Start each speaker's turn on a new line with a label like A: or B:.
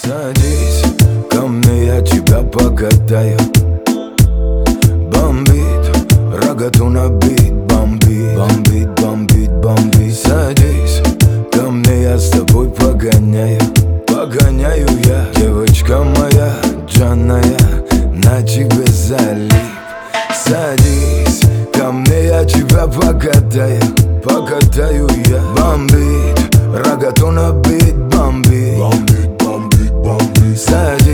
A: Садись ко мне, я тебя покатаю. Бомбит, рогату набит, бомбит, бомбит, бомбит, бомбит. Садись ко мне, я с тобой погоняю. Погоняю я, девочка моя, джанная, на тебе залип. Садись ко мне, я тебя покатаю. Покатаю я. Бомбит, рогату набит, бомбит, бомбит, бомбит, бомбит. Садись